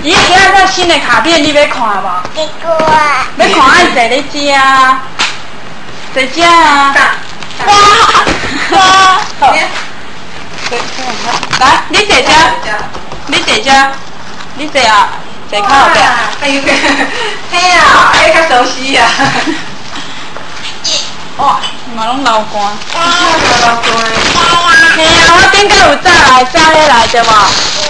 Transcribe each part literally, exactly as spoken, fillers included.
伊今仔载新的卡片你要看无？ 结果啊。 要看爱坐咧食啊，坐食啊。好。来，你坐遮，你坐遮，你坐啊，坐靠后壁。 哎呦，嘿啊，哎较熟悉啊。 哇，嘛拢流汗。 流汗。 嘿啊，我顶下有早来早咧来对无？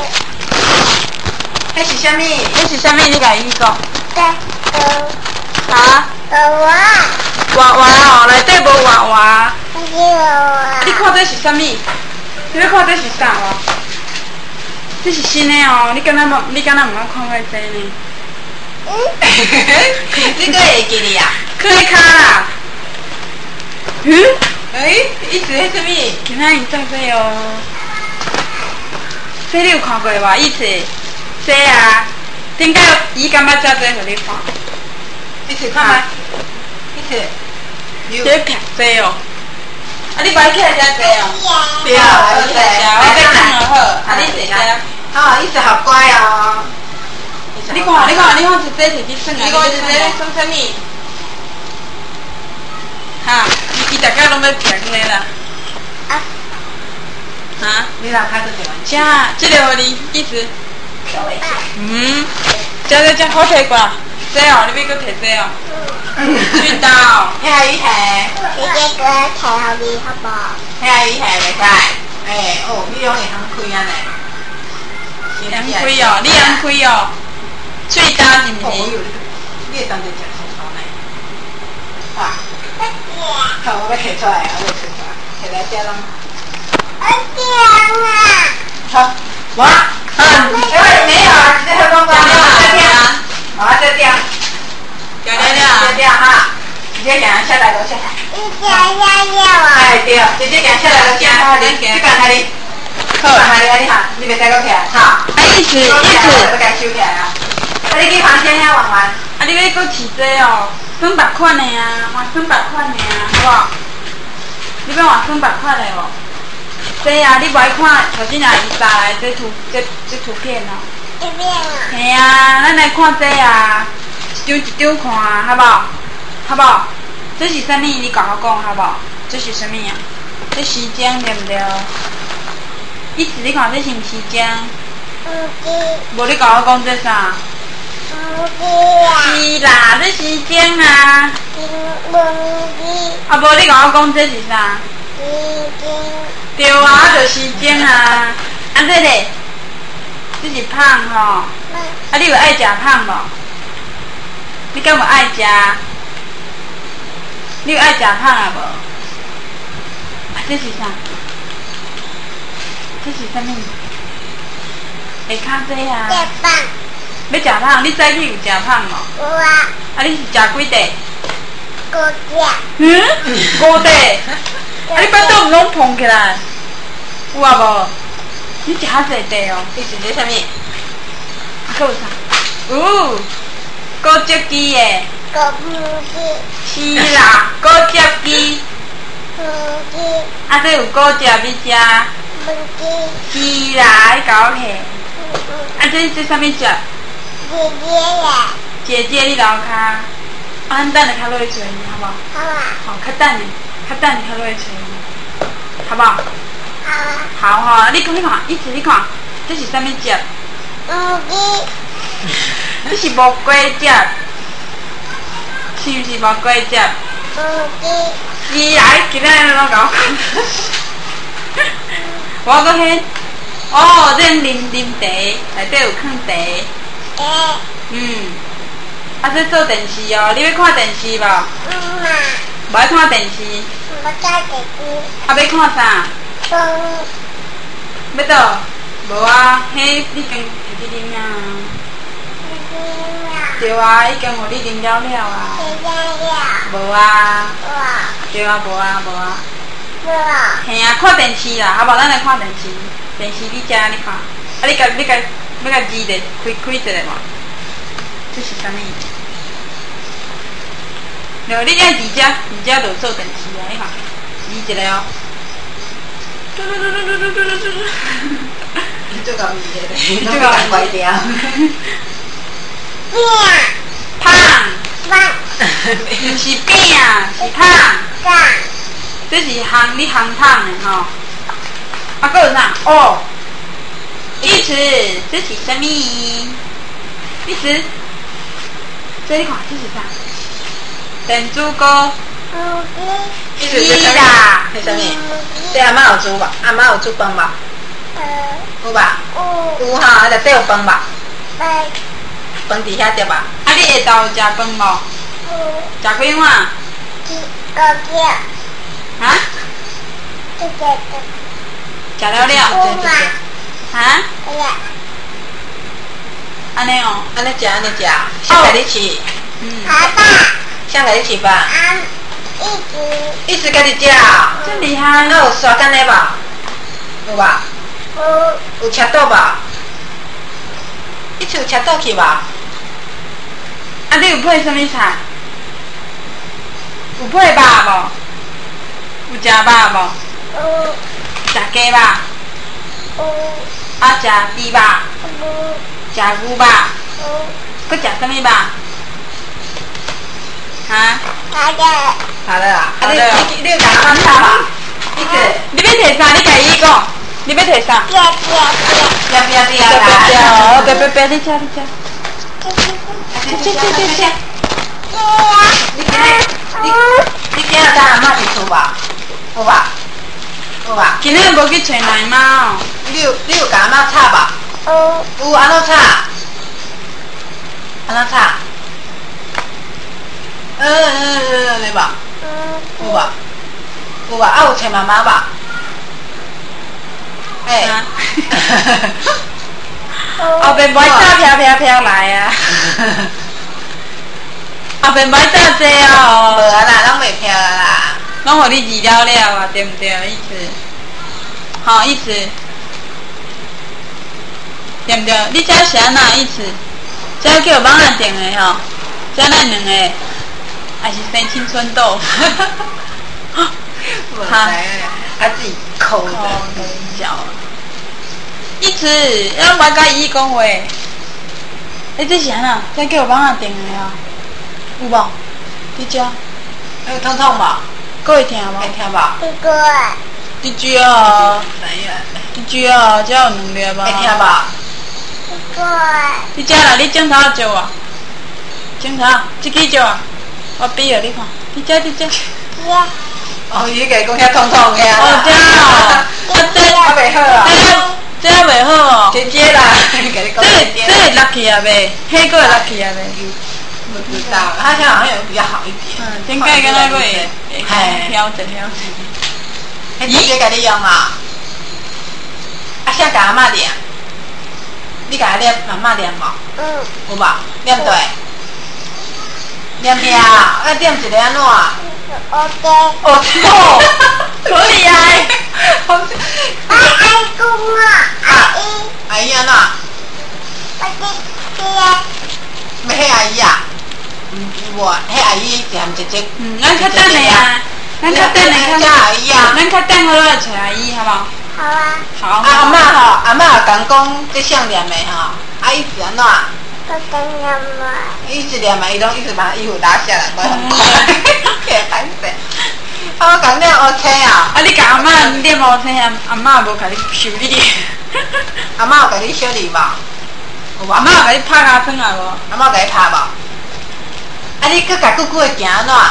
迄是啥物？ 迄是啥物？你甲伊讲。 呃。 啊？ 娃娃。 娃娃哦，内底无娃娃。 是娃娃。 你看这是啥物？你要看这是啥无？这是新的哦，你敢若无？你敢若毋捌看过这呢？ 嗯。你个会记哩啊？ 去你骹啦。嗯？ 诶，伊是迄啥物？ 今仔日做这哦。这你有看过无？意思？这啊，顶下伊敢捌照这互你看？ 你是看吗？你是？ 这拍这哦。啊，你摆起来遮坐哦。 对啊，我坐。 我要讲就好，啊，你坐遮。 哦，伊是好乖哦。 你看，你看，你看，是这是去算啊？ 你讲是这算啥物？ 哈，伊伊大家拢要平个啦。 啊？ 哈？ 你哪开始做完？ 这这个互你意思？嗯，这这这好摕过，这哦，你要搁摕这哦。水刀。 遐鱼虾。 你这个摕互你好无？ 遐鱼虾袂使。诶，哦，你拢会通开安尼。 通开哦，你通开哦。水刀是毋是？ 你会当作食葱葱呢？哇！好，我要摕出来，我要摕出来，摕来遮拢。 我讲啊。 好，我。嗯，因为没有啊，这个公关没有这样，我这样， 对对对， 这样哈，直接给它下来，留下来。 你讲呀呀啊！ 哎对，直接给它下来，留下来，你你讲哪里？好，哪里哪里哈？你别再搁起来，哈。 啊意思意思， 要该收起来啊。啊，你去房间遐玩玩。 啊，你要搁饲这哦，算别款的啊，换算别款的啊，好无？你要换算别款的无？这啊，你无爱看头先啊伊撒来这图这这图片哦。 这边啊。 嘿啊，咱来看这啊，一张一张看啊，好无？好无？这是啥物？你甲我讲好无？这是啥物啊？这时间对不对？意思你看这是毋时间？ 唔知。 无你甲我讲这啥？ 唔知啊。 是啦，这时间啊。 唔知。 啊，无你甲我讲这是啥？ 时间。 对啊，就时间啊。啊，这个，这是胖吼。啊，你有爱食胖无？你敢有爱食？你有爱食胖啊无？啊，这是啥？这是啥物？下骹这啊。 食饭。 要食胖，你早起有食胖无？ 有啊。 啊，你是食几块？ 五只。 嗯？五块？啊，你巴肚毋拢膨起来？有啊无？你食遐济块哦？ 你是这啥物？ 啊，还有啥？有，果汁机的。 果汁。 是啦，果汁机。 唔知。 啊，这有果汁要食？ 唔知。 是啦，你甲我摕。啊，这这啥物食？ 姐姐呀。 姐姐，你留骹。啊，咱等下较落去找伊，好无？ 好啊。 好，较等下，较等下较落去找伊，好无？ 好啊。 好吼，你看你看，一直你看，这是啥物汁？ 唔知。 这是木瓜汁，是毋是木瓜汁？ 唔知。 是啊，今仔日拢甲我讲。我搁迄，哦，这啉啉茶，内底有放茶。 诶。 嗯。啊，这做电视哦，你要看电视无？ 嗯嘛。 无爱看电视。 我在电视。 啊，要看啥？ 风。 要倒？无啊，迄你经摕去啉啊。对啊，已经互你啉了了啊。 谁在了？ 无啊。 我。 对啊，无啊，无啊。 我。 嘿啊，看电视啦，好无？咱来看电视。电视你遮你看，啊你甲你甲要甲字的开开一下嘛？这是啥物？了，你爱字遮，字遮就做电视啊，你看，字一个哦。嘟嘟嘟嘟嘟嘟嘟嘟。 你做到字的，你都甲关掉。 胖， 棒不是饼，是胖。 棒这是行你行胖的吼。啊，还有啥？哦，一词，这是什么？一词，这你看这是啥？电子锅。 母鸡意思是啥啦？ 是啥物？这阿妈有煮吧？阿妈有煮饭吧？ 呃有吧？ 五有哈，内底有饭吧？ 八饭伫遐对吧？ 啊，你下昼有食饭无？ 五食几碗？ 七个月啊？ 这个食了了？ 五嘛啊？ 哎呀安尼哦。 安尼食安尼食，谁甲你饲？ 嗯。 爸爸谁甲你饲吧？ 俺一直一直家己食。 真厉害。 那有刷干的吧？有吧？ 五有吃倒吧？一直有吃倒去吧？ 啊，你有配什么菜？有配肉无？有食肉无？ 五食鸡肉？ 五啊，食猪肉？ 五食牛肉？ 五搁食什么肉？哈？ 好的好了啊， 好的你你你有甲阿妈炒吧？一直你要摕啥？你家己讲。你要摕啥？ 别别别要不要不要别别别啦？ 哦，别别别，你吃你吃。 去去去去去！你今日你你今日甲阿妈伫厝吧？有吧？有吧？ 今日无去找奶妈哦。 你有你有甲阿妈炒吧？ 五有安怎炒？安怎炒？嗯嗯嗯嗯，你吧？有吧？有吧？啊有找妈妈吧？哎。 后边买早飘飘飘来啊！后边买早济无哦， 啊啦，拢袂飘啊啦。 拢互你治了了啊，对毋对？意思，好意思，对毋对？你这是安那意思？这叫网仔订的吼，这咱两个还是生青春痘。 无知啊，啊自己抠的。 笑。意思，咱莫甲伊讲话。诶，这是安那？这叫网仔订的吼，有无？你遮？ 有痛痛无？ 各会听无？ 会听无？ 一个你知哦， 知影。 你知哦，这有两粒无？ 会听无？ 一个你遮啦，你镜头照啊？镜头，这支照啊？我比了，你看，你遮你遮。 一哦，伊甲伊讲遐痛痛的啊。 哦，这哦，啊这啊袂好啊。 这这袂好哦。 姐姐啦，甲你讲这姐姐。 这会落去啊袂？迄个会落去啊袂？ 不知道，他现在好像有比较好一点。 嗯，顶摆敢若会会嘿， 飘着飘着。 迄姐姐甲你用啊？啊，谁甲阿嬷念？你甲念阿嬷念无？ 嗯有无？念对。念听啊，啊念一个安怎？ OK 哦，可以啊。 阿姨公啊阿姨阿姨安怎？ 我的爹要迄阿姨啊？毋是无，迄阿姨是含姐姐。 嗯，咱较等下啊，咱较等下叫阿姨啊。 咱较等好来找阿姨，好不好？ 好啊好。 啊，阿嬷吼，阿嬷有讲讲这项念的吼，阿姨是安怎？ 我跟你妈伊一念嘛，伊拢一直把衣服拿下来，无很快，也烦死。啊，我讲念 OK 啊。 啊，你甲阿嬷念无听啊？阿嬷无甲你修理。 阿嬷有甲你修理无？有无？ 阿嬷有甲你拍牙床啊无？ 阿嬷有甲你拍无？啊，你搁甲久久的行安怎？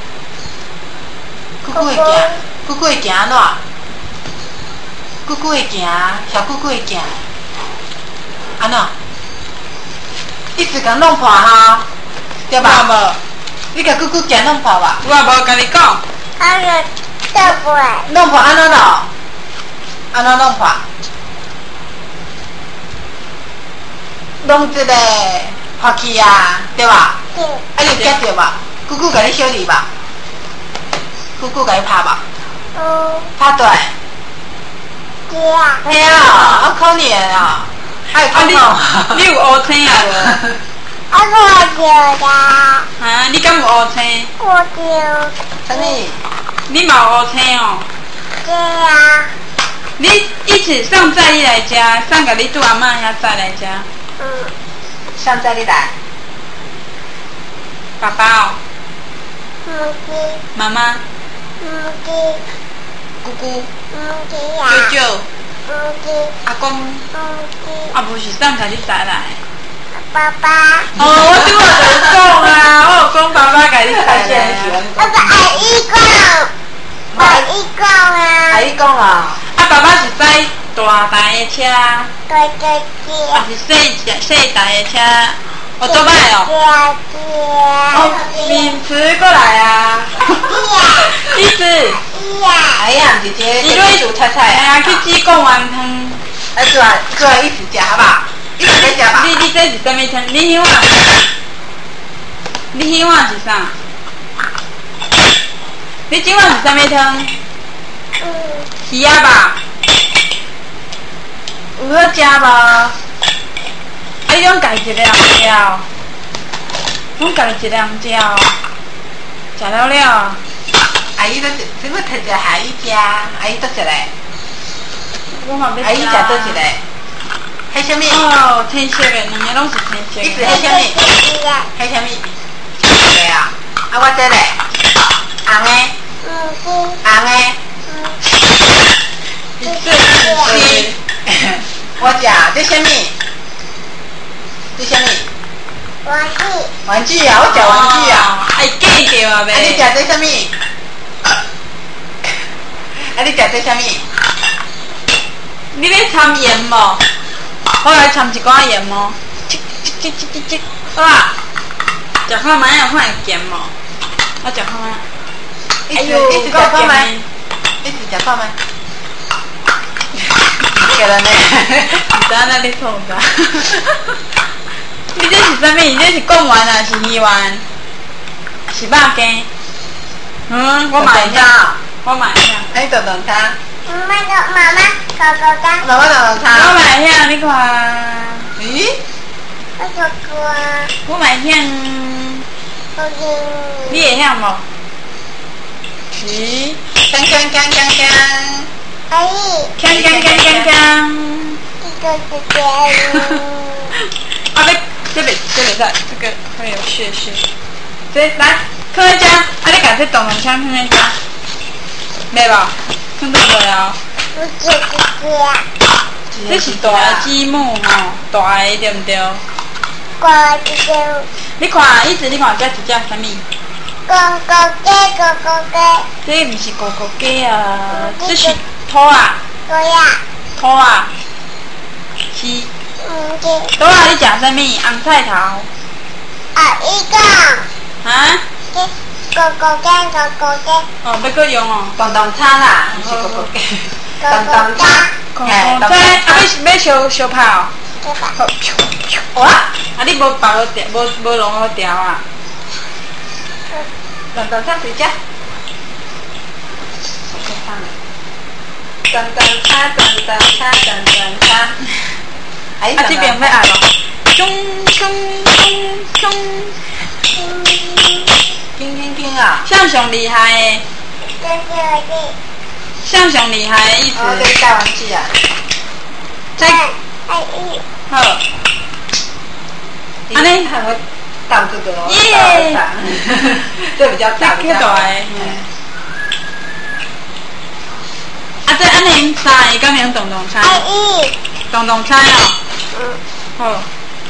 久久的行，久久的行安怎？久久的行，小久久的行，安怎？一直甲弄破吼，对吧？ 无， 你甲久久行弄破吧？ 我无甲你讲。 他的对不对？ 弄破安怎弄？安怎弄破？弄一个破去啊，对吧？ 对啊，你有夹着吧？久久甲你修理吧？久久甲你拍吧？ 嗯拍对。 对啊嘿啊，好可怜啊！还有啊，你痛痛。 你有乌青啊无？ 我我丢的啊，你敢有乌青？ 我丢什么？ 你嘛有乌青哦？ 对啊你一起上载你来家，上甲你拄阿嬷遐载来家。 嗯上载你来。 爸爸哦， 母鸡， 妈妈， 母鸡， 姑姑， 母鸡舅呀， 舅， 母鸡， 阿公， 母鸡， 啊，无是上甲你带来。 爸爸， 哦，我拄好就讲啊，我有讲爸爸甲你带来啊。 那个阿姨讲，阿姨讲啊， 阿姨讲啊， 啊，爸爸是驶大台的车， 对对对， 还是细细台的车？我做歹哦。哦，名词过来啊。意思。 哎呀，姐姐， 伊对煮菜菜哎呀，去煮贡丸汤。 哎，做啊做啊，一起吃好不好？一起来吃吧。 你你这是什么汤？你迄碗？你迄碗是啥？你这碗是什么汤？鱼仔吧？有好食无？啊，你拢家己一个人食哦？拢家己一个人食哦？食了了？ 阿姨都是，什么特食阿姨吃？阿姨倒一个。 我嘛要食。 阿姨食倒一个。迄什么？ 哦，青色的，两个拢是青色的。 一直迄什么？迄什么？对啊，啊我这嘞，红的，红的。 是是。 我食这什么？这什么？ 玩具。 玩具啊，我食玩具啊。 哎，见着啊呗。 啊，你食这什么？啊，你食这什么？ 你要掺盐无？我来掺一寡盐无？切切切切切，好啊。食看卖有看会咸无？我食看卖。 哎呦，一直食看卖，一直食看卖。个人呢？ 唔知哪里痛的。你这是啥物？你这是贡丸啊？是鱼丸？是肉羹？嗯，我买一下。我买一下。 哎，豆豆汤。 妈妈的妈妈狗狗的。 妈妈豆豆汤。 我买一下，你看。 咦？ 我狗狗啊。 我买一下。你会晓无？咦？ 锵锵锵锵锵。 阿姨。 锵锵锵锵锵。 这个是这样。 啊，别，这边这边在，这个会有血血。这来，放在家，啊，你把这咚咚锵放在家，没吧？看到没有？ 不是这个。 这是大的积木吼，大的对不对？ 大的积木。 你看，一直你看这是只什么？ 狗狗鸡，狗狗鸡。 这不是狗狗鸡啊，这是兔啊。 对呀。 兔啊。是。 嗯，对。 兔啊，你吃什么？红菜头。 啊，一个。 啊？ 狗狗鸡，狗狗鸡。 哦，要搁用哦。 咚咚叉啦，不是狗狗鸡。 咚咚叉。 嘿，这啊要要烧烧泡哦。 对吧？ 哇！ 啊，你无包好调，无无弄好调啊？ 咚咚叉谁家？咚咚叉，咚咚叉，咚咚叉。哎， 啊，这边要按咯。咚咚咚咚。 叮叮叮啊！ 像上厉害的。 这是我的。 像上厉害的意思。 我给你带玩具啊。 再。 阿姨。 好。安尼还会倒这个哦。 耶！ 这比较大。 这较大的。啊，这安尼三个敢用咚咚菜？ 阿姨。 咚咚菜哦。 嗯。 好。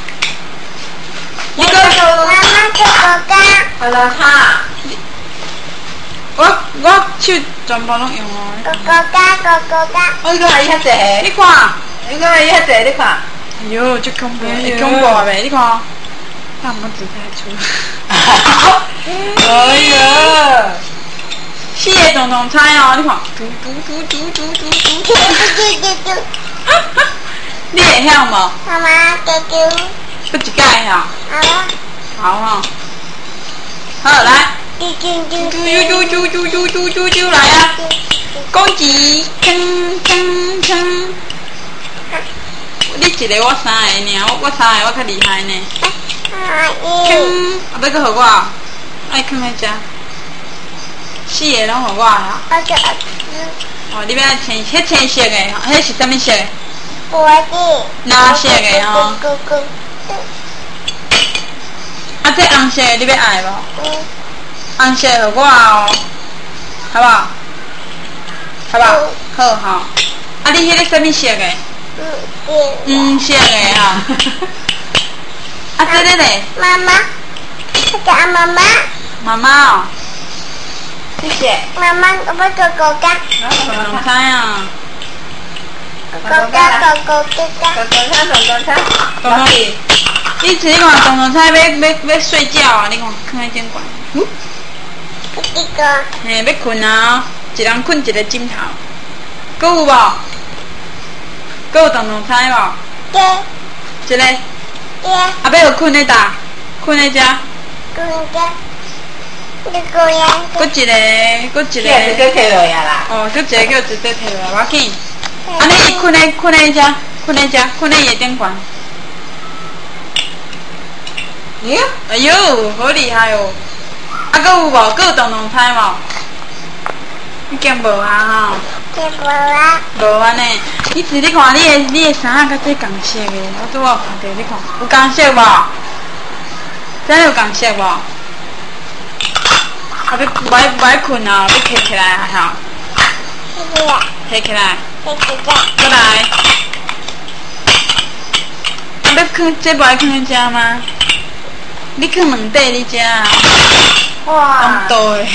一个妈妈狗狗鸡。 好了，哈。 我我手全部拢用哦。 狗狗鸡，狗狗鸡。 我个阿姨遐济。 你看， 你个阿姨遐济，你看。 哎呦，这恐怖，会恐怖袂？你看，看我指太粗。 哎呀！ 四个咚咚菜哦，你看，嘟嘟嘟嘟嘟嘟嘟嘟。 嘟嘟嘟。 你会晓无？ 妈妈嘟嘟。 不一届晓。 好了。 好哦。好来。 嘟嘟嘟嘟嘟嘟嘟嘟嘟嘟嘟来啊！公鸡，锵锵锵。你一个我三个尔，我我三个我较厉害呢。 阿姨。 锵，啊，要搁互我，爱放在遮。四个拢互我啊。 我就哦，你要青，迄青色的，迄是啥物色？ 我的。 蓝色的哦。 啊，这红色你要爱无？ 嗯。 红色给我哦，好不好？好不好？ 嗯好吼。啊，你迄个什么色的？ 嗯。 黄色的吼。啊，这个嘞？ 妈妈，这个啊妈妈。 妈妈哦。 谢谢。 妈妈，我要狗狗干。 唔知啊。 狗狗干，狗狗干。 狗狗餐，狗狗餐。 狗狗，你自己看，公公菜要要要睡觉啊！你看，看迄顶管。嗯。 这个。 嘿，要困啊！一人困一个枕头。搁有无？搁有公公菜无？ 对。 一个。 对。 啊，要有困咧搭，困咧遮。 狗干。这个呀。 搁一个，搁一个。 叫直接摕落呀啦。 哦，搁一个叫直接摕落来，我紧。安尼伊困咧困咧遮，困咧遮，困咧伊顶悬。 哟， 哎呦，好厉害哦！啊，搁有无？搁有动动菜无？已经无啊吼。 这个啦。 无安尼，你自己看你的你的衫仔甲这共色的，我拄好看到你看，有共色无？真有共色无？啊，要不要困啊？要摕起来啊吼？ 这个。 摕起来。 这个。 过来。啊，要放这不爱放在遮吗？你放两块你食啊？ 哇。 多的。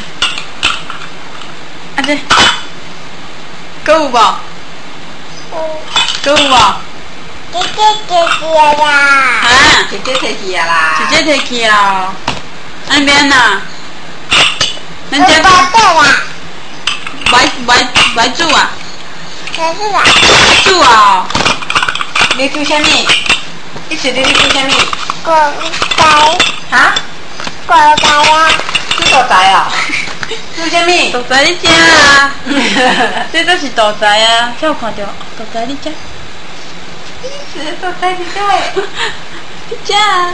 啊这。搁有无？ 嗯。 搁有无？ 姐姐姐姐啦。 啊？ 姐姐摕去啊啦。 姐姐摕去啊？安免呐？咱这。 我爸爸啦。 买买买煮啊？ 可是啦。 煮啊？ 你煮啥物？你吃的你煮啥物？ 果仔。 哈？ 果仔啊。 煮豆仔哦。煮啥物？ 豆仔你食啊？这都是豆仔啊！才有看到豆仔你食。 你吃豆仔你食？ 你食啊？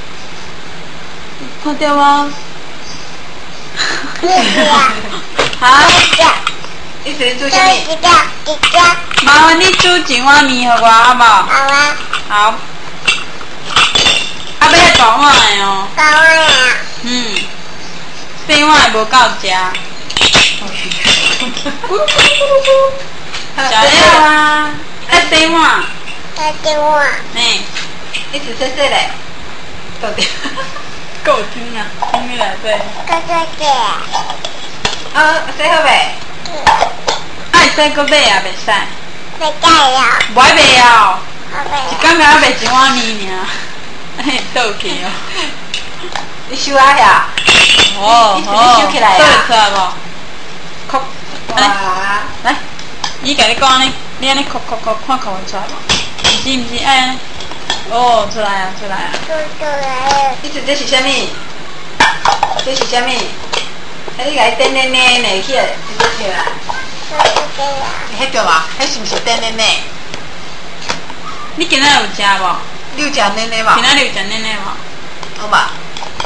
看到无？ 这个啊。 哈？ 这个。 你吃煮啥物？ 这个这个。 麻烦你煮一碗面给我好不好？ 好啊。 好。啊，要大碗的哦。 大碗啊。 嗯。小碗的无够食。食了啊！啊，小碗。 大小碗。 嘿。 你吃细细嘞？到底？ 够听啊！听你来对。 哥哥姐。 啊，洗好未？ 爱洗搁买啊，袂使。 没盖了。 袂卖哦。 好没一工才卖一碗面尔，嘿，倒去哦。 你收啊呀？ 哦哦， 收起来啊。 倒出来无？扣，安尼， 哇！ 来，伊甲你讲安尼，你安尼扣扣扣，看扣会出来无？毋是毋是，爱安尼。哦，出来啊，出来啊。 出出来了。 你这这是啥物？这是啥物？啊，你甲伊点点点捏起来，直接摕来。 出出来了。 迄对嘛？迄是毋是点点捏？ 你今仔有食无？ 你有食奶奶无？ 今仔你有食奶奶无？ 好吧。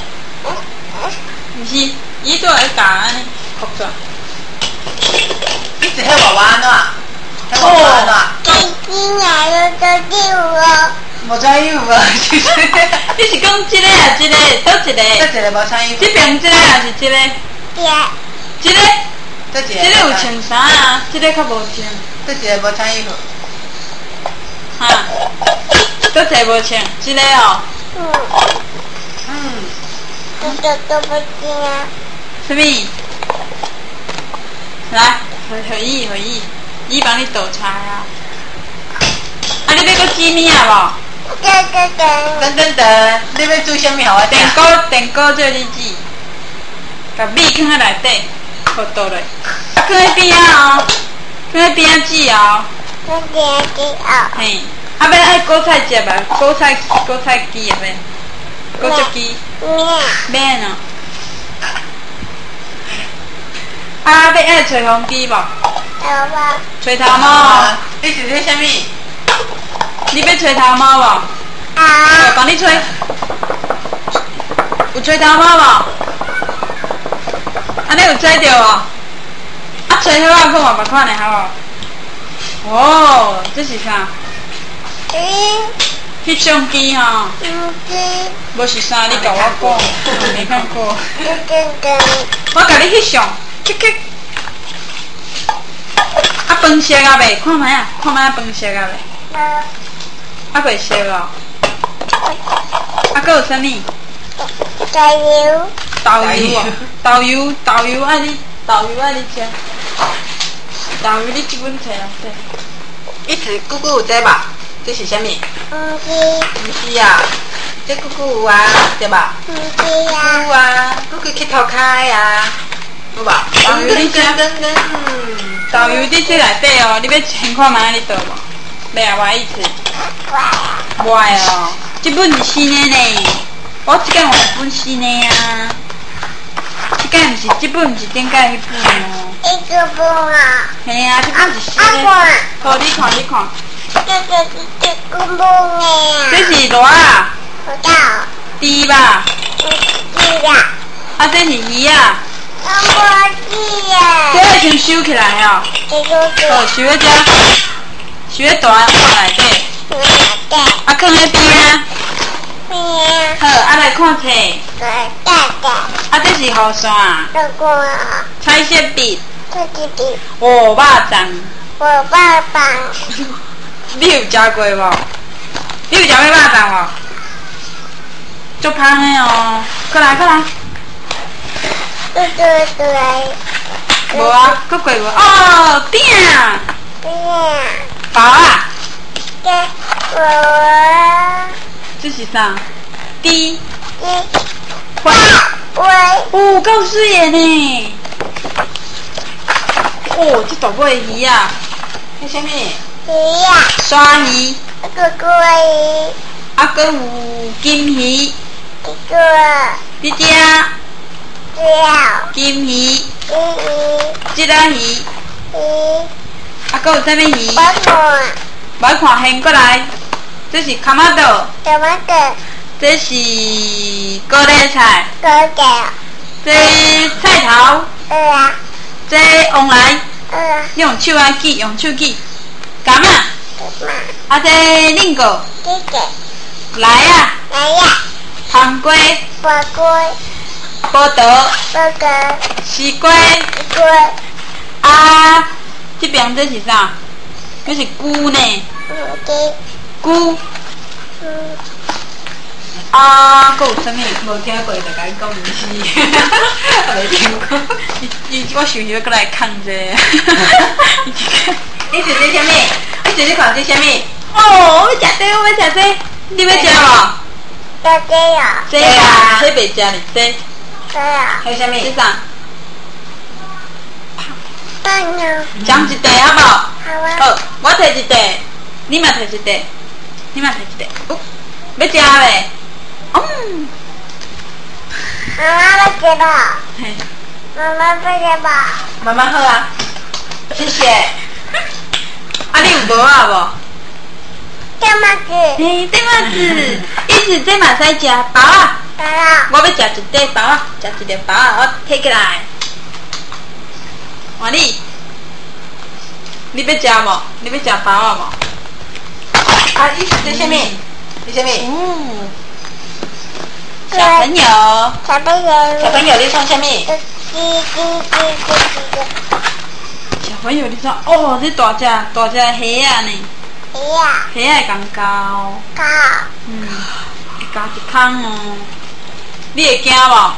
毋是，伊都会教安尼扣出来。 你是迄娃娃安怎？迄娃娃安怎？ 最近来了都丢了。 无穿衣服啊！ 你是讲即个啊？即个倒一个？ 这一个无穿衣服。 这边即个还是即个？ 对。 即个？ 这一个。 即个有穿衫啊，即个较无穿。 这一个无穿衣服。 哈？倒一个无穿，即个哦。 嗯。 嗯。 都都都不行啊。 什么？来，回回忆回忆，伊帮你倒出来啊。啊，你要搁煮面啊无？ 等等等。 等等等，你要煮啥物？互我听。 电锅电锅做你煮，把米放在内底，好倒落，啊放在边啊哦，放在边啊煮哦。 我点点哦。 嘿，啊要爱果菜汁吧？果菜果菜鸡也免，果汁鸡。 面。 免哦。啊，要爱吹风机无？ 好吧。 吹头毛。 你是咧啥物？ 你要吹头毛无？ 啊。 我帮你吹。有吹头毛无？安尼有吹到无？啊，吹好啊，看我别款的好无？哦，这是啥？ 嗯。 翕相机吼， 唔知， 无是啥，你甲我讲，没看过。 等等等， 我甲你翕相，去去。啊，饭熟啊未？看卖啊，看卖饭熟啊未？ 无， 啊未熟哦。啊，搁有啥物？ 加油， 豆油哦，豆油，豆油爱你，豆油爱你食。豆油你即本摕来底。 一直姑姑有这吧？这是啥物？ 唔知， 唔是啊，这姑姑有啊，对吧？ 唔知有啊， 啊，姑姑去头开啊，有吧？ 豆油你食， 等等， 豆油你这内底哦，你要先看卖你倒无？要啊，我意思。 乖， 歪哦，这本是新的呢，我即间有一本新的啊，即间毋是，这本毋是顶间迄本哦。 一个不啊， 嘿啊，这本是新的。 阿公， 好，你看，你看， 这个是一个不呢， 这是螺啊， 不到， 猪吧？ 唔知啦， 啊，这是鱼啊， 我唔知啊， 这个先收起来哦。 这个好， 是收在这，收在大碗内底， 哪个？ 啊，放在边啊。 咩？ 好，啊来看册， 个大的， 啊，这是雨伞， 老公啊， 彩色笔， 这弟弟， 五肉粽。 我爸爸， 你有食过无？你有食过肉粽无？足香的哦，过来过来。 对对对， 无啊，搁过无？哦，饼， 对， 包啊， 这我这是啥？猪， 一花， 我哦，够水的呢。哦，这大尾鱼啊， 迄啥物？ 一呀， 鲨鱼， 哥哥一啊，搁有金鱼， 一个你只了金鱼， 一即仔鱼， 一啊，搁有啥物鱼？ 我看我看现过来，这是卡马豆， 什么的这是高丽菜， 哥哥这菜头， 二这黄来， 二你用手啊挤，用手挤，柑啊， 什么啊这菱果， 这个来啊， 来呀， 香瓜， 我龟葡萄， 哥哥西瓜， 龟啊，这边这是啥？这是菇呢， 五的菇， 嗯啊，搁有啥物？ 无听过就甲你讲毋是，未听过。 伊伊，我想要过来看者。 你是这啥物？你是咧看这啥物？ 哦，我要食这，我要食这，你要食无？ 要这样这啊，这袂食哩，这这样还有啥物？ 这啥？ 棒呢讲一袋好无？ 好啊好，我摕一袋，你嘛摕一袋，你嘛摕一袋。哦，要食未？嗯， 妈妈要吃吧嘿， 妈妈不吃吧慢慢喝啊，谢谢。 啊，你有无啊无？ 这么子嘿，这么子，意思这嘛使食包啊？ 好了我要食一袋包啊，食一袋包啊，我摕起来。换你，你要食无？你要食包啊无？ 啊，你是这啥物？这啥物？ 哦，小朋友， 小朋友小朋友，你创啥物？ 叽叽叽叽叽小朋友，你说哦，这大只大只虾啊呢？ 哎呀虾会共交， 高嗯，会加一空哦。你会惊无？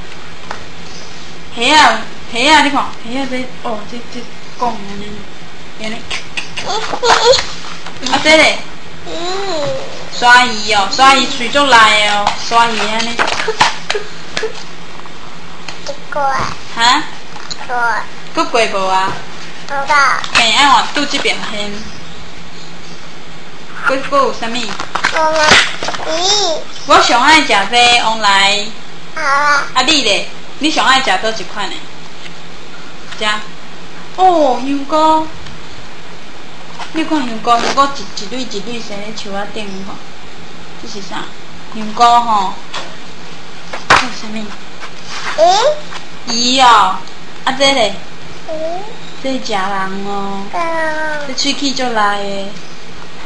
虾啊，虾啊，你看虾啊，这哦，这这讲安尼，安尼，啊这嘞， 嗯鲨鱼哦，鲨鱼喙足来的哦，鲨鱼安尼， 这个哈， 这个佮过无啊？ 好的嘿，按我拄这边先。佮佮有啥物？ 妈妈咦我上爱食这往来， 好了啊你咧？你上爱食倒一款呢？食？哦，香菇。你看香菇，香菇一一蕊一蕊生咧树仔顶吼，这是啥？香菇吼，这是啥物？ 咦鱼哦，啊这咧？ 咦这是食人哦， 高这喙齿足力的。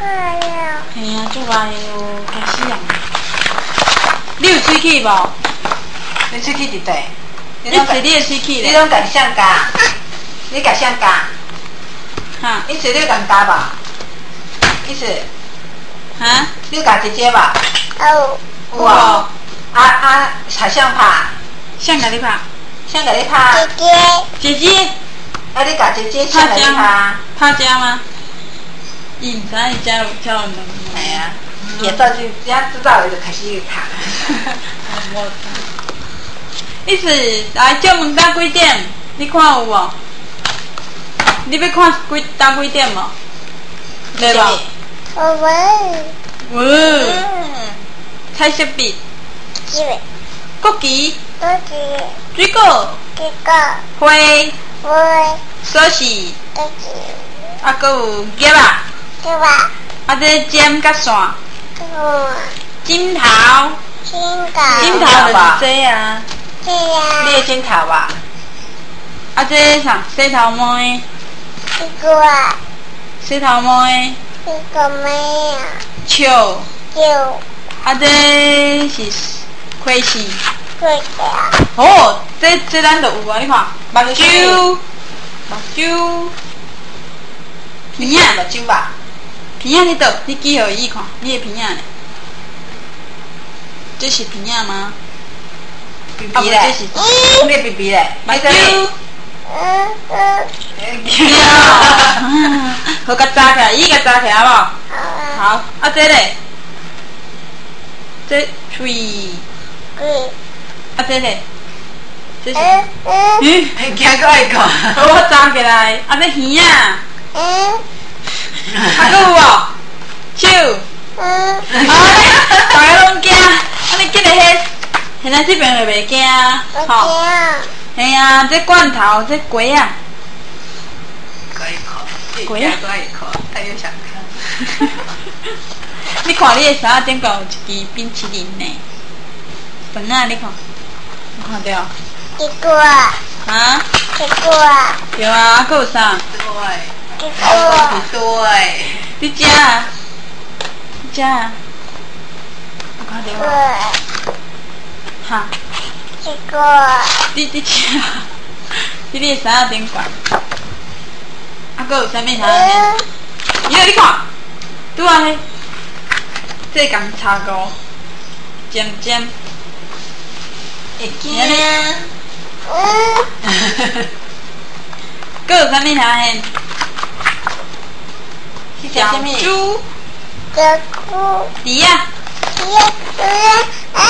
快了。 嘿啊，足赖的哦，惊死人！你有喙齿无？ 你喙齿伫底？ 你是你的喙齿你咧？ 拢共相加？你共相加？ 哈？ 你是你共加吧？你是哈？ 你有共姐姐吧？ 哦， 有啊。啊啊，还相拍？ 谁甲你拍？ 相甲你拍？ 姐姐， 姐姐。 啊，你共姐姐相甲你拍？ 他家吗？伊毋知伊家有跳两个。 系啊，也早就只知道就开始拍。 我操！你是来借问到几点？你看有无？你要看几到几点无？对吧？ 我们， 哇！ 嗯， 彩色笔、 这个， 国旗、 我是水果、 这个， 花、 我锁匙， 这是啊，搁有叶啊， 这个， 啊，这尖甲线、 我枕头， 青岛， 枕头就是这啊， 这呀， 你的枕头吧？ 啊，这啥？洗头毛的， 这个， 洗头毛的， 这个没有， 笑， 有啊，这是花丝。 这个， 哦，这这咱就有啊，你看，目睭，目睭，鼻眼仔， 目睭吧？ 鼻仔你倒，你记互伊看，你的鼻仔呢？这是鼻仔吗？ 鼻啊，不，这鼻嘞？ 是你的鼻鼻嘞？ 目睭。 嗯嗯， 好，甲扎起来，伊甲扎起来好无？ 好啊， 好，啊这嘞，这喙， 对， 啊这嘞，这是， 嗯嗯嗯， 惊过爱看。 好，我扎起来，啊这耳啊， 嗯啊搁有无？手。 嗯， 啊！大家拢惊，啊！你记得迄，现在这边就袂惊， 我吼。 这样， 嘿啊，这罐头，这龟啊， 可以看， 鬼啊可以看，他又想看。 你看你的衫顶高有一支冰淇淋呢，粉啊，你看，有看到？ 这个， 啊？ 这个， 有啊，还有啥？ 对， 这个， 对， 你食啊？你食啊？有看到无？ 对， 哈？ 这个， 你你食啊？你你的衫顶高，啊，还有啥物啥嗯物？伊你看，拄啊迄，这共差五，尖尖， 会惊。 嗯， 搁有啥物啥嘿？ 是啥物？ 猪， 这个， 猪啊！ 这个，啊，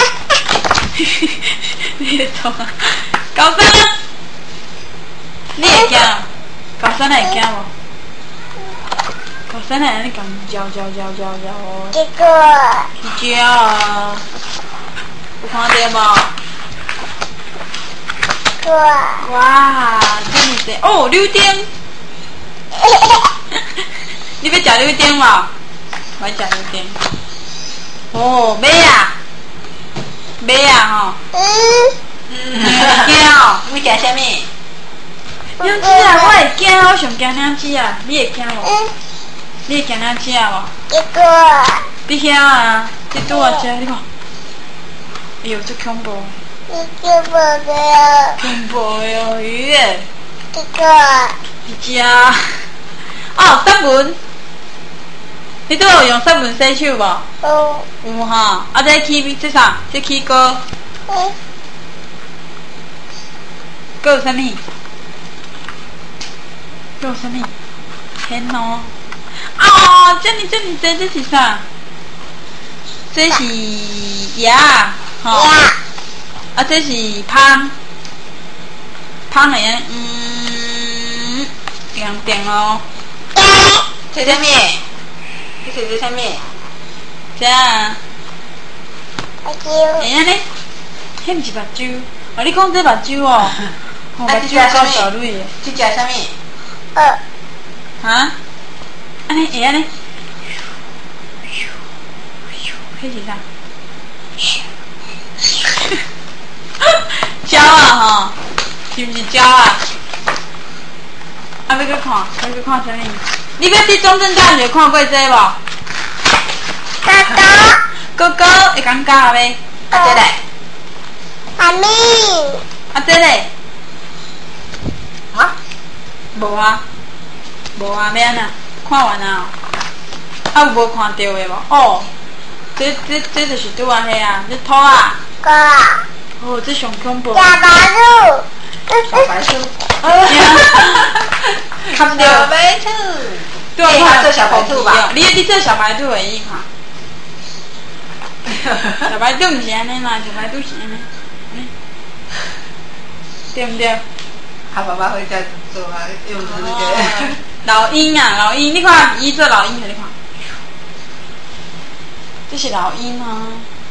你会错啊？高山啊！你会惊？高山会惊无？高山会安尼共摇摇摇摇摇哦， 这个， 去鸟啊！有看到无？ 这个， 哇，真是多哦！柳丁，你要食柳丁无？我要食柳丁。哦，马啊，马啊吼！ 嗯， 嗯， 你会惊哦？ 你惊啥物？ 两只啊，我会惊，我上惊两只啊，你会惊无？ 嗯， 你会惊两只啊无？ 这个， 你遐啊，这拄啊只，你看，哎呦，这恐怖， 这个的， 恐怖的哦，鱼诶， 这个， 一只啊，哦，sab文，你拄有用sab文洗手无？ 哦， 有哈，啊，这起这啥？这起膏， 嗯， 还有啥物？还有啥物？天哦！啊，这里这里这这是啥？这是牙，吼、 呀， 啊，这是芳，芳的安，嗯，亮点哦。 这啥物？你是这啥物？ 这啊， 我就， 会安尼，迄毋是目睭，哦，你讲这目睭哦，哦，目睭够小蕊的， 这只啥物？ 二， 哈？安尼会安尼？迄是啥？鸟啊吼，是毋是鸟啊？啊，要去看，要去看啥物？你要去中正大学看过这无？ 哥哥会讲教袂？ 啊这嘞， 妈咪， 啊这嘞？ 啊， 无啊，无啊，要安怎？看完啊？啊有无看到的无？哦，这这这就是拄啊迄啊，这土啊。 哥， 哦，这上恐怖。 小白兔， 小白兔， 看到。 小白兔， 对， 他做小白兔吧？ 你你做小白兔的意看。小白兔毋是安尼嘛？小白兔是安尼，对毋对？ 他爸爸会这样做啊，用的那个。 老鹰啊，老鹰，你看伊做老鹰的，你看，这是老鹰啊，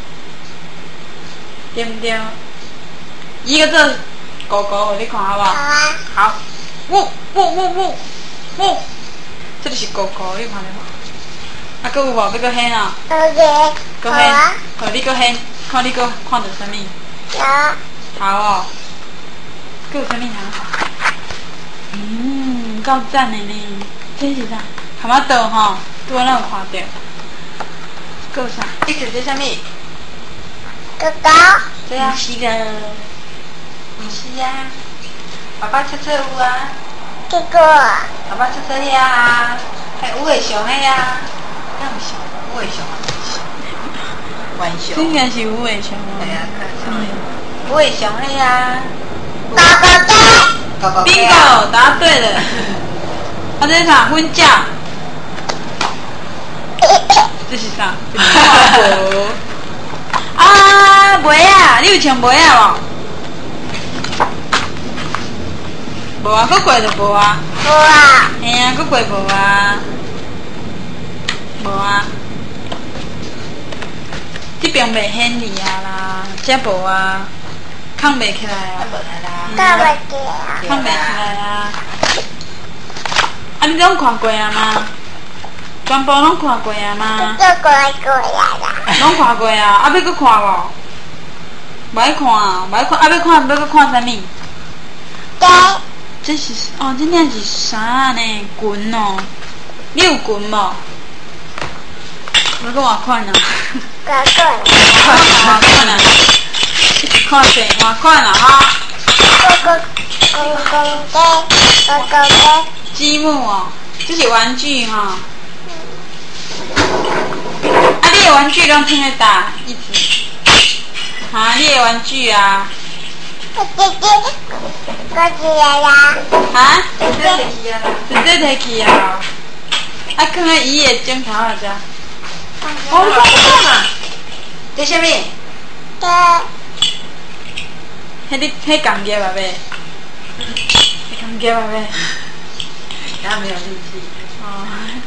对不对？伊个做狗狗，你看好不好？ 好啊， 好，喔喔喔喔喔，这就是狗狗，你看到无？啊，搁有无？要搁hen啊？ 好嘅， 搁好啊， hen，好，你搁hen，看你搁看到啥物？ 有， 头哦，搁有啥物头？嗯，够赞的呢。这是啥？蛤蟆豆吼，拄仔咱有看到。搁有啥？ 一直在上面， 哥哥， 对啊， 是个。 不是呀，爸爸出错有啊， 哥哥， 爸爸出错遐啊，还有的熊的呀，那有熊，有的熊啊，浣熊， 应该是有尾熊对啊， 哦。 看有的熊的呀， 哥哥哥， 狗狗 bingo，答对了。啊，这是啥？婚嫁。这是啥？无。啊，梅啊，你有穿梅啊无？无啊，搁过就无啊。 无啊， 嘿啊，搁过无啊。无啊。这边袂显你啊啦，这无啊，扛袂起来啊。 无来啦， 干嘛的啊？ 看袂起来啊！啊，你拢看过啊吗？全部拢看过啊吗？ 哥哥过来啦， 拢看过啊，啊要搁看无？无爱看啊，无爱看，啊要看要搁看啥物？ 对， 这是哦，这领是衫呢？裙哦，你有裙无？我搁换款啊， 哥哥， 换款啊，一直看者换款啊哈。 哥哥，公公的，哥哥的， 积木哦，这是玩具哈、哦。啊，你的玩具拢听得打一直。啊，你的玩具啊？ 哥姐姐，哥姐来啦， 啊？ 这是去啊啦， 直接摕去啊？啊，放在伊的枕头下只。 哦，你看看嘛，这什么？ 对， 迄你迄工业啊呗？迄工业啊呗？ 他没有力气。 哦。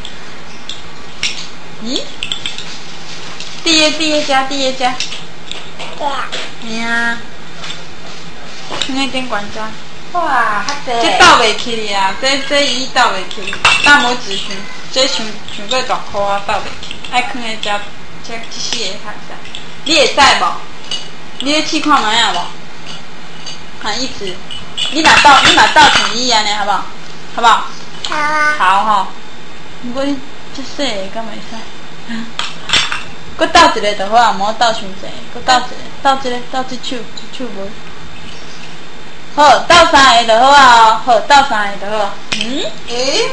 咦？第一第一家第一家。 对啊， 哎呀，那顶管家。 哇，哈济！ 这倒袂起哩啊！这这伊倒袂起，大拇指想，这想想过大箍啊，倒袂起，爱放在遮遮这四个较实。你会使无？你咧试看卖啊无？看一直，你若倒，你若倒像伊安尼好不好？好不好？ 好啊， 好吼。不过你这细个敢袂使？搁倒一个就好啊，莫倒伤济。搁倒一个，倒一个，倒一手，一手无。好，倒三个就好啊！好，倒三个就好。嗯？ 诶，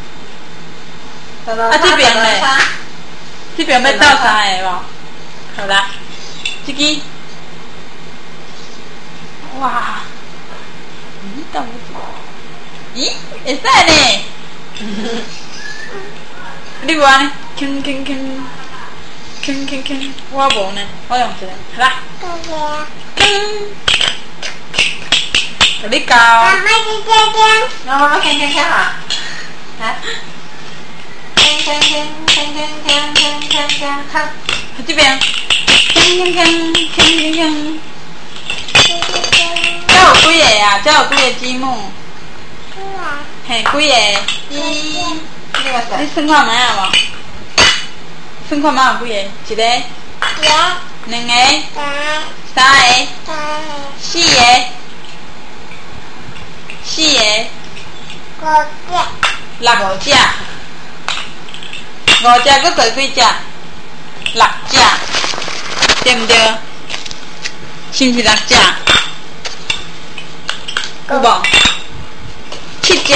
啊这边嘞这边要倒三个无？好啦，这支。哇！咦，倒不咦，会使呢？你无安尼？铿铿铿，铿铿铿，我无呢，我用一个，好啦， 哥姐， 铿，给你教。 妈妈姐姐姐， 然后妈妈看看看啊，来，看看看看看看看看看看， 这边，铿铿铿铿铿铿。这有几个啊？这有几个积木？嘿，几个？一， 这个你是算看卖啊无？算看卖有几个？一个、 姐， 两个、 三， 三个、 三， 四个、四个、 五姐， 六只，五只，搁过几只？六只。 对不对？是不是六只？有无？七只、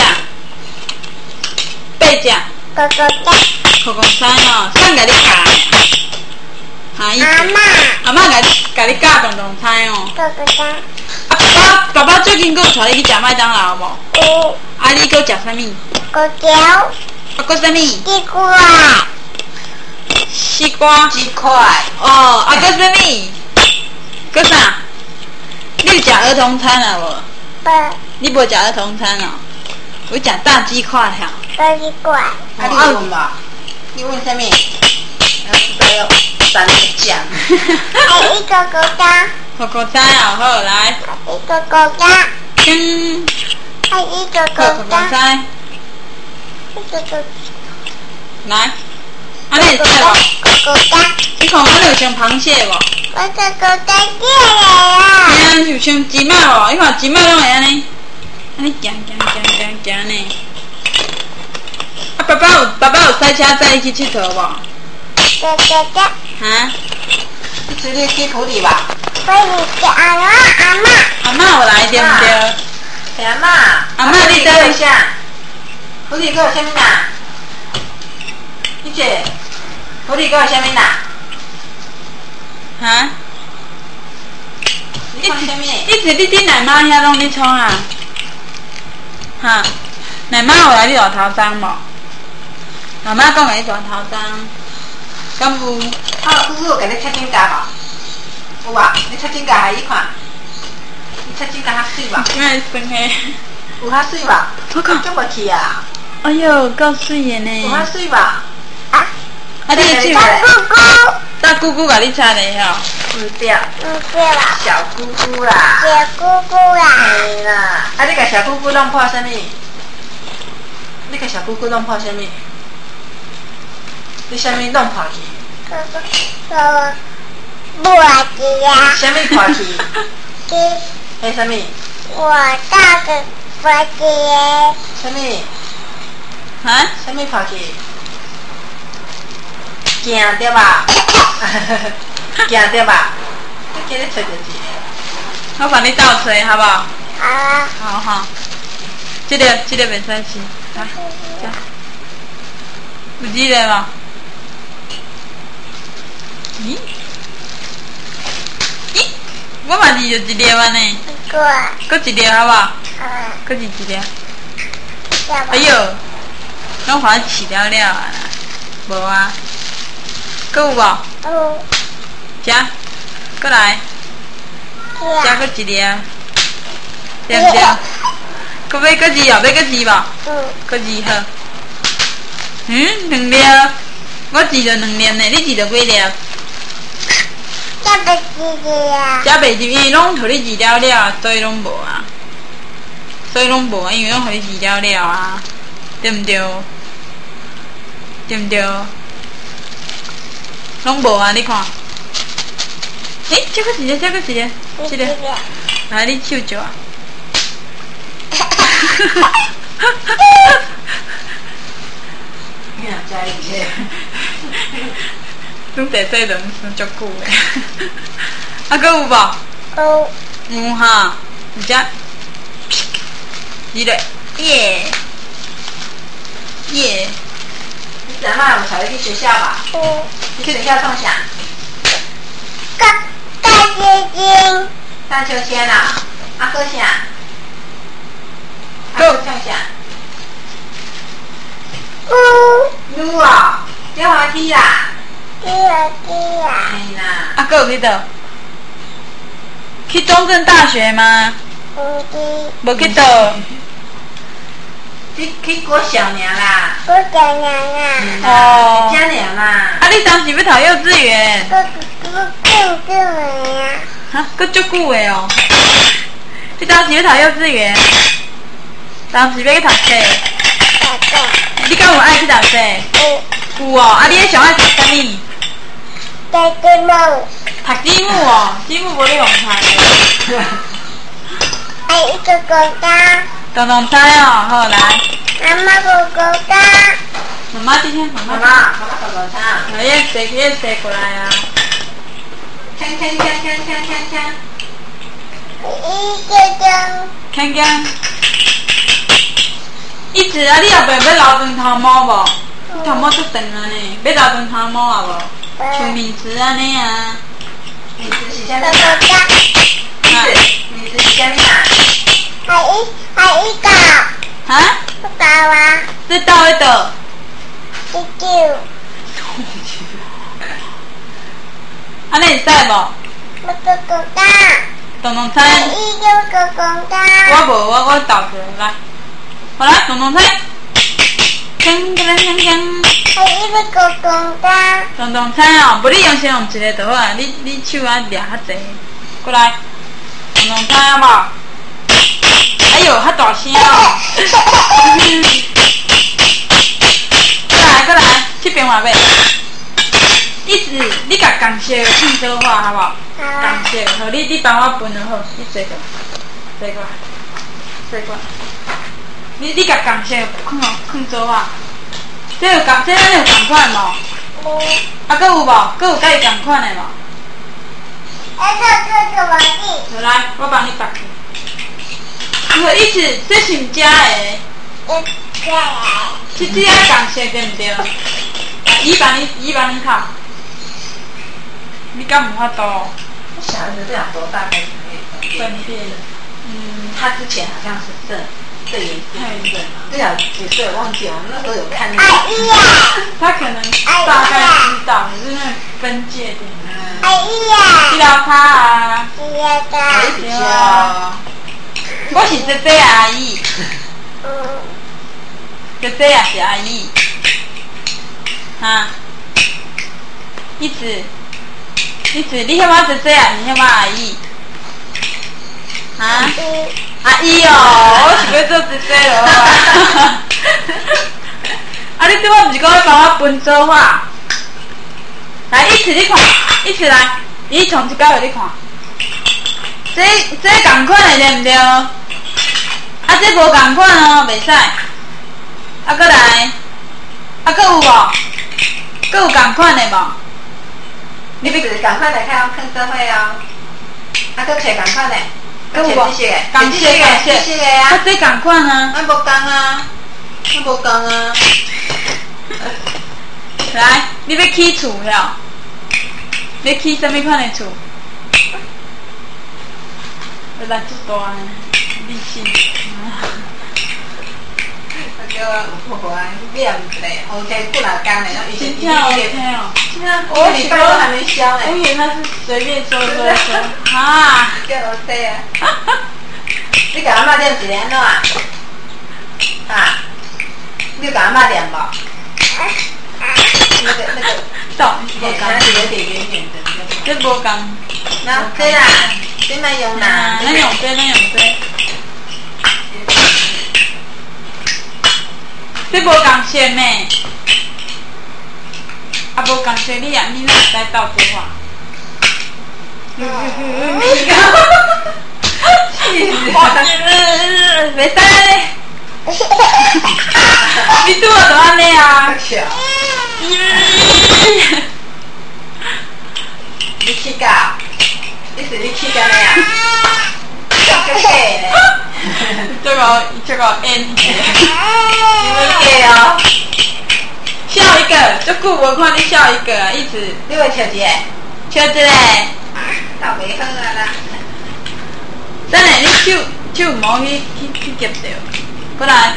八只。 哥哥的。 口口餐哦，谁甲你教？哈，伊。 阿妈。 阿妈甲你甲你教动动餐哦。 哥哥的。 啊，爸爸，爸爸最近搁带你去食麦当劳无？ 有。 啊，你搁食啥物？ 狗条。 啊，搁啥物？ 地瓜。 西瓜。 鸡块。 哦，啊，搁啥物？搁啥？你有食儿童餐啊无？ 不。 你无食儿童餐哦？我食炸鸡块哈。 炸鸡块。 啊，你问吧？你问啥物？啊，知道要三个酱。 还有一个狗蛋。 口口餐哦，好来。 一个狗蛋。 嗯。 还有一个狗口口蛋。 餐。 一个狗。 来。啊，你会食无？ 狗狗蛋。 你看我有像螃蟹无？ 我的狗蛋进来了。 嘿啊，有像金仔无？你看金仔拢会安尼，安尼行行行行行呢。啊，爸爸有爸爸有赛车载你去佚佗无？ 对对对。 哈？ 你直接去土里吧。 可以叫阿妈阿妈。 阿嬷有来对不对？ 阿妈。 阿嬷你在下。土里搁有啥物啦？你姐，土里搁有啥物啦？ 哈？ 你看啥物？ 一直你伫奶妈遐拢咧创啊？哈？奶妈有来你大头章无？奶妈讲来你大头章，敢有？ 啊，姑姑有甲你擦指甲无？有啊，你擦指甲还伊看。你擦指甲较水无？ 今仔生黑。 有较水无？ 我看足无去啊！ 哎呦，够水的呢！ 有较水无？ 啊。 啊，你的手大姑姑。 大姑姑甲你擦的吼。 唔对。 唔对啦。 小姑姑啦。 小姑姑啦。 嘿啦，啊！你甲小姑姑弄破啥物？你甲小姑姑弄破啥物？你啥物弄破去？ 哥哥，哥哥，我的呀。 啥物破去？ 给嘿，啥物？ 我大个我的。 啥物？ 哈？ 啥物破去？惊对吧？惊对吧？你今日找着一个。 我帮你倒吹，好不好？ 好啊。 好好。这个这个袂使吃，来，吃。有这个无？咦？咦？我嘛是就一粒安尼。 过。 搁一粒好不好？ 好啊。 搁一一粒。 要不。 哎呦，拢互我饲了了啊！无啊？搁有无？ 有。 吃，搁来。 是啊。 吃搁一粒，对不对？搁要搁二哦，要搁二无？ 嗯。 搁二好。嗯，两粒，我饲着两粒呢，你饲着几粒？ 这不是呀。 这袂入，因为拢互你饲了了，所以拢无啊。所以拢无啊，因为拢互你饲了了啊，对不对？对不对？拢无啊，你看。诶，这个一个，这个一个，这个，来你手招啊。 你若知伊个， 拢第细轮算足久诶。啊，搁有无？ 有。 有哈，有只。是嘞，耶耶。 你昨晚有带你去学校吧？ 嗯。 去学校创啥？ 大大眼睛。 荡秋千啊？啊，搁啥？啊， 搁唱啥？ 呜。 撸啊，溜滑梯啦。 对呀对呀。 哎啦。 啊，搁有去倒？去中正大学吗？ 唔去。 无去倒。 去去国小尔啦。 我讲娘啊。 哦。 家娘啦。 啊，你当时要读幼稚园？ 我我更更呀。 哈，搁足久的哦。你当时要读幼稚园？当时要去读册？ 大个。 你敢有爱去读册？ 有。 有哦，啊，你上爱读啥物？ 大字母。 读字母哦，字母无你用读。 还有一个狗蛋。 动动猜哦，好来。 妈妈狗狗蛋。 妈妈今天妈妈。 妈妈，妈妈狗狗餐。 来，也塞也塞过来啊。 锵锵锵锵锵锵锵。 一个钟。 锵锵。一直啊，你后壁要留长头毛无？你头毛足长啊呢，要留长头毛啊无？像名词安尼啊。 名词是啥物啊？名词，名词是啥物啊？ 还一还一个。 哈？ 不搞啊。 这倒喺倒？ 一九。 安尼会使无？ 不个公大。 动动猜。 一九个公大。 我无，我我倒出来。好来，动动猜。锵锵锵锵。 还一个个公大。 动动猜哦，无你用先用一个就好啊，你你手啊抓较济。过来，动动猜好无？哎呦，较大声哦！过来过来，这边话尾。一直你甲共色放做法好无？共色，好，你你帮我分就好，你坐过，坐过，坐过。你你甲共色放哦，放做法。这有共，这咱有共款无？ 无。 啊，搁有无？搁有甲伊共款的无？ 哎，这这个玩具。 好来，我帮你拔去。好，一直这是毋遮的。 一个。 这这爱共色对毋对？啊，伊帮你，伊帮你读。你敢有法度？ 小孩子这两多大概可以分辨？ 嗯，他之前好像是这这颜色，对吗？这两几岁忘记了，我们那时候有看那个。 哎呀！ 他可能大概知道，可是那分界点。 哎呀！ 医疗卡啊。 一个。 对啊。 我是姐姐阿姨。 嗯。 姐姐也是阿姨。哈。一直。一直，你晓我姐姐啊？你晓我阿姨？啊？阿姨哦，我是要做姐姐咯。啊！你对我毋是讲要帮我分做法？来，一直你看，一直来，你从一到落你看。这这同款的对毋对？啊，这无同款哦，袂使。啊，搁来，啊，搁有无？搁有同款的无？ 你别赶快来看看社会哦，啊，搁找赶快嘞，搁找这些个， 共色共色， 这些个呀， 啊，这共款啊， 啊，无共啊，啊，无共啊。 来，你要起厝了？你要起什么款的厝？要来做大呢，理性。 叫我婆婆啊，练嘞，后天不老干嘞，然后以前真好听哦。 我礼拜都还没消嘞。 我以为他是随便说说说。啊！ 叫我说啊。你给阿妈念一年了啊？啊？你给阿妈念不？那个那个。 懂。 无共，它是有点圆圆的。 这无共。 那对啦，这卖用啦。 咱用这，咱用这。这无共色呢，啊无共色，你啊你哪会使斗做法？气死我！袂使咧，你拄我就安尼啊！ 你气噶？你是你气干的呀？笑个假嘞！ 这个这个 N， 你们假哦！ 笑一个，足久无看你笑一个啊，一直。 你会笑一个？ 笑一个。 倒袂好啊啦！ 等下你手手唔好去去去夹着，过来。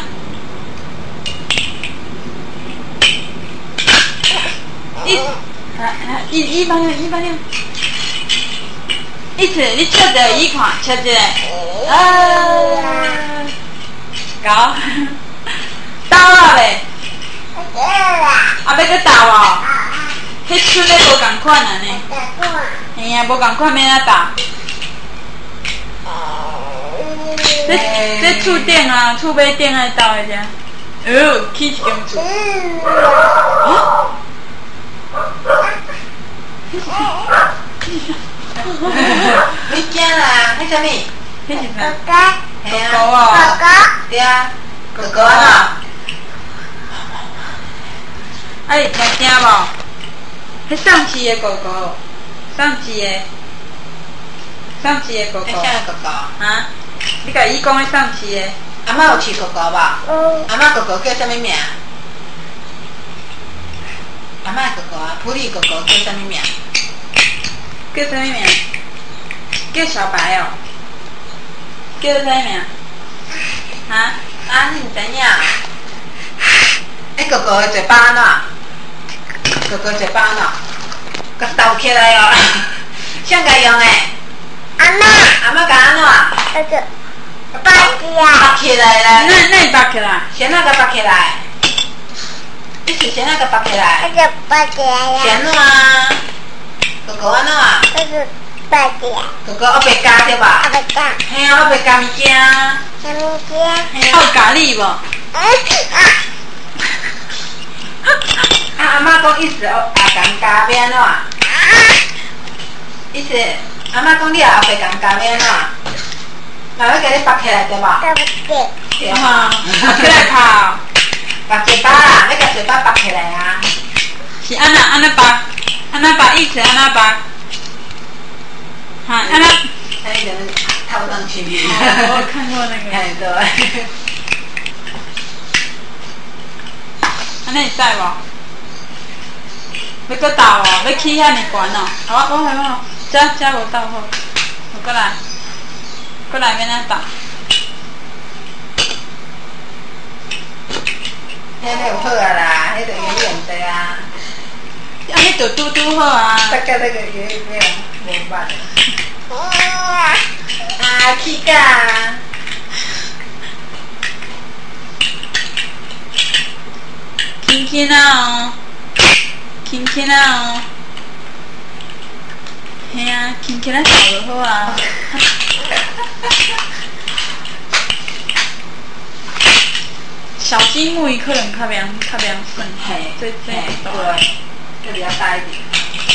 一啊啊一一百六一百六。一次你笑着伊看，笑一个。啊！搞，倒啊嘞！啊，要搁倒哦？迄厝咧无共款啊呢？嘿啊，无共款免哪倒？这这厝顶啊，厝尾顶爱倒的遮。哦，起一间厝。啊？ 你惊啦？迄啥物？ 迄是啥？ 哥哥。 狗狗哦。 哥哥。 对啊，哥哥啊。 啊，你听听无？迄上市的狗狗， 送一个，送一个哥哥。 哎，啥哥哥？ 啊？你甲伊讲的送一个。 阿妈有饲哥哥无？ 嗯。 阿妈哥哥叫啥物名？阿妈哥哥啊，普利哥哥叫啥物名？ 叫啥物名？叫小白哦。叫啥物名？啊？ 啊，你毋知影？哎，哥哥的嘴巴安怎？哥哥嘴巴安怎？甲倒起来哦。啥个用诶？ 阿妈。 阿妈甲安怎？ 那个。拔起来。 拔起来啦。 那那你拔起来？ 先那个拔起来。你是先那个拔起来？ 那个拔起来呀。 是安怎啊？哥哥安怎啊？ 那个拔起来。 哥哥学白教对吧？ 阿伯讲。 嘿啊，学白教物件。 啥物件？ 嘿有咖喱无？ 嗯啊。 啊，阿妈讲意思哦，啊，共教要安怎？ 啊。 意思，阿妈讲你也后白共教要安怎？嘛要甲你拔起来对吧？ 对不对？ 对哈， 哈。 起来拍。 拔嘴巴啦，要甲嘴巴拔起来啊！ 是安那安那拔，安那拔意思安那拔。哈，安那。 那个套上去。 我看过那个。 哎，对。 安尼会使无？要搁倒哦，要起遐尼悬哦。好，我好好，这这无倒好，我过来，过来免咱倒。 迄个有好啊啦，迄个有用的啊。 安尼就拄拄好啊。 大概那个有有无捌。 啊。 啊，起价。 轻轻啊哦，轻轻啊哦。嘿啊，轻轻啊倒就好啊。小积木伊可能较袂较袂顺， 嘿， 这这对，这比较大一点。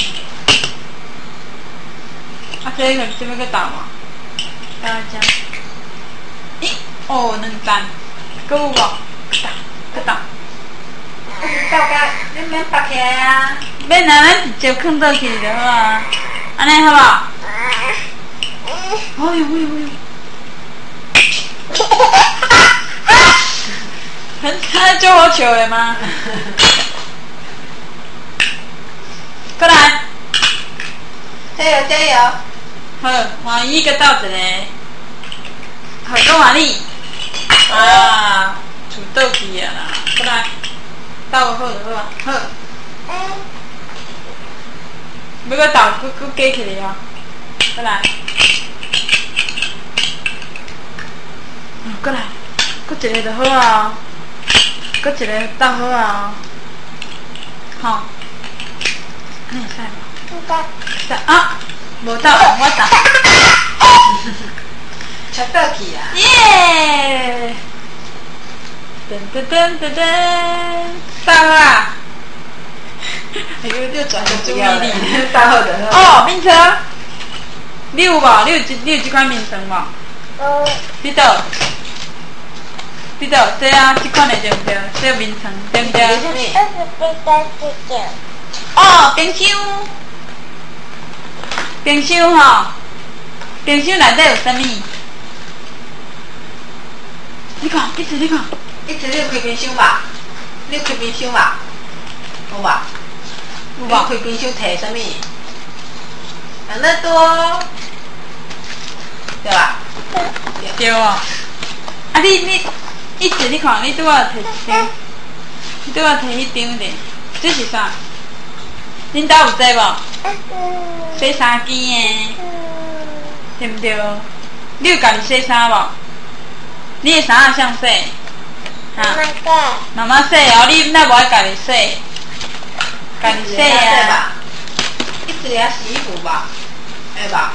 啊，这个这边个倒嘛，倒这。咦，哦，两层，搁有无？倒，搁倒。 倒甲你免拔起来啊！ 免啊，咱直接放倒去就好啊。安尼好无？ 啊。 哎呦哎呦哎呦！很他就好笑的吗？过来， 加油加油！ 好，换伊个倒一个，好，搁换你。啊，厝倒去啊啦，过来，倒好就好啊，好。 嗯。 要搁倒，搁搁加起来哦，过来。嗯，过来，搁一个就好啊。搁一个倒好啊，吼，安尼会使无？ 不得。 使啊，无倒，我倒。 出倒去啊！ 耶！噔噔噔噔噔，倒啊！哎呦，你转移注意力。 倒好就好。 哦，面层，你有无？你有这你有这款面层无？ 有。 你倒？你倒？这啊，这款的对不对？这个面层对不对？ 这是什么？ 这是冰箱姐姐。 哦，冰箱，冰箱吼，冰箱内底有啥物？你看，一直你看， 一直你有开冰箱吧？你有开冰箱吧？有吧？ 有无？开冰箱摕啥物？养乐多，对吧？ 对哦。啊，你你一直你看，你拄仔摕一张，你拄仔摕迄张咧，这是啥？恁兜有这无？ 嗯。 洗衫机的， 嗯。 对不对？你有家己洗衫无？你的衫啊谁洗？ 妈妈洗。 妈妈洗哦，你哪无爱家己洗？家己洗啊。 一直咧洗衣服吧，会吧？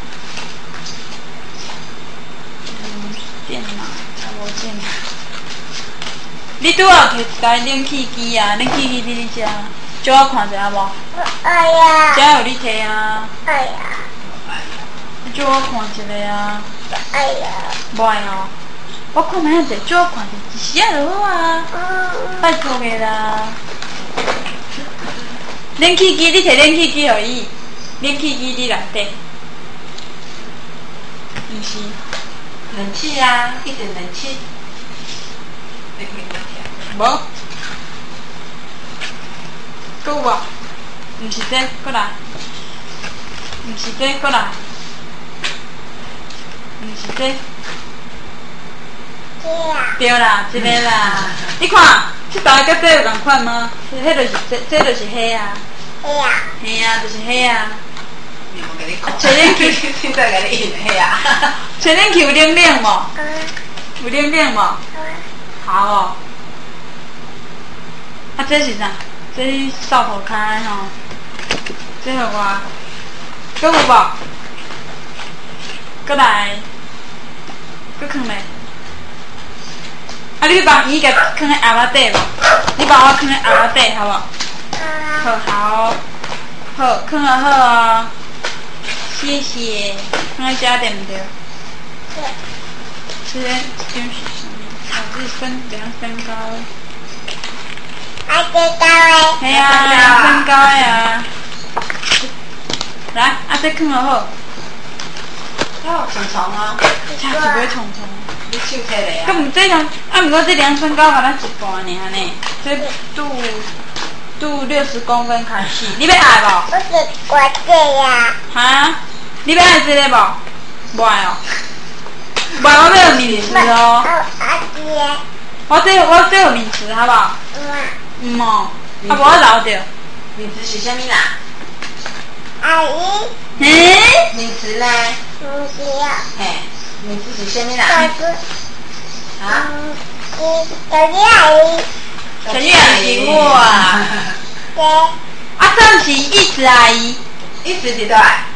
嗯，电脑，啊无电脑。你拄仔摕一台冷气机啊，冷气机你伫遮，借我看一下无？ 哎呀。 遮有你摕啊。 哎呀。 借我看一下啊。 哎呀。 无爱哦，我看哪样子，借我看一一时仔就好啊。 嗯。 拜托个啦。冷气机，你摕冷气机互伊。 冷气机伫内底，毋是？ 冷气啊，一直冷气。 无。搁有无？毋是这，搁来。毋是这，搁来。毋是这。对啦，这个啦。你看，这台甲这有共款吗？迄就是这，这就是迄啊。 嘿啊。 嘿啊，就是迄啊。 吹冷气，现在给你引嘿啊！ 吹冷气有冷冷无？ 嗯。 有冷冷无？ 嗯。 好哦。啊，这是啥？这是扫涂骹的吼。这互我。搁有无？搁来。搁放咧。啊，你帮伊甲放在鸭仔底无？你帮我放在鸭仔底好无？好，好，好，放啊好哦。谢谢，放在家对不对？ 对。 这边这边是什么？哦，这是身量身高。 啊，身高诶。 系啊，量身高的啊。来，啊，这放啊好。 哦，虫虫啊！ 差一尾虫虫。 你手摕来啊？ 咁毋这量，啊，毋过这量身高，甲咱一半尔呢。这拄拄六十公分开始，你要爱无？ 我是我这呀。 哈？你要爱这个无？无爱哦。无爱我要有名词哦。 阿姐。 我这我这有名词好不好？ 嗯。 唔哦，啊无我留着。 名词是啥物啦？ 阿姨。 诶？ 名词呢？ 唔是啊。 嘿，名词是啥物啦？ 小猪。 啊？ 嗯，小猪阿姨。 小猪阿姨我啊。 对。 啊，这是意思阿姨。 一直伫倒来。